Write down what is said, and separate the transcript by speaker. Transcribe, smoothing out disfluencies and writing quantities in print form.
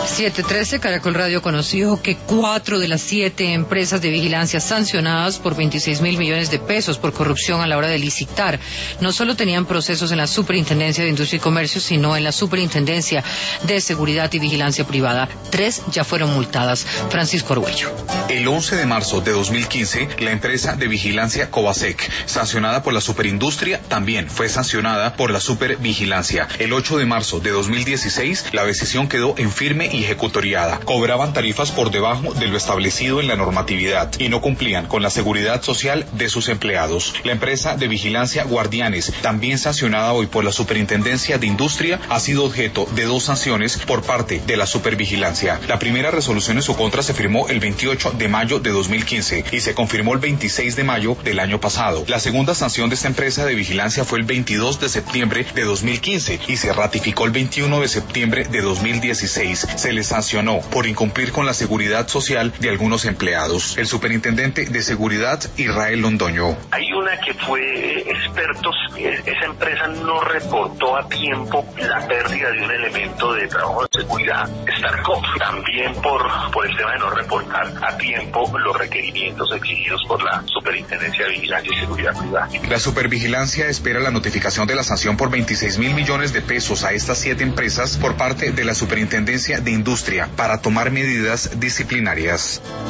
Speaker 1: 7:13, Caracol Radio conoció que 4 de las 7 empresas de vigilancia sancionadas por 26.000 millones de pesos por corrupción a la hora de licitar no solo tenían procesos en la Superintendencia de Industria y Comercio, sino en la Superintendencia de Seguridad y Vigilancia Privada. 3 ya fueron multadas. Francisco Arguello.
Speaker 2: El 11 de marzo de 2015, la empresa de vigilancia Covasec, sancionada por la Superindustria, también fue sancionada por la Supervigilancia. El 8 de marzo de 2016, la decisión quedó en firme y ejecutoriada. Cobraban tarifas por debajo de lo establecido en la normatividad y no cumplían con la seguridad social de sus empleados. La empresa de vigilancia Guardianes, también sancionada hoy por la Superintendencia de Industria, ha sido objeto de 2 sanciones por parte de la Supervigilancia. La primera resolución en su contra se firmó el 28 de mayo de 2015 y se confirmó el 26 de mayo del año pasado. La segunda sanción de esta empresa de vigilancia fue el 22 de septiembre de 2015 y se ratificó el 21 de septiembre de 2016. Se le sancionó por incumplir con la seguridad social de algunos empleados. El superintendente de seguridad, Israel Londoño.
Speaker 3: Hay una que fue expertos, esa empresa no reportó a tiempo la pérdida de un elemento de trabajo de seguridad, Starcop, también por el tema de no reportar a tiempo los requerimientos exigidos por la Superintendencia de Vigilancia y Seguridad Privada.
Speaker 2: La Supervigilancia espera la notificación de la sanción por 26.000 millones de pesos a estas 7 empresas por parte de la Superintendencia de Industria para tomar medidas disciplinarias.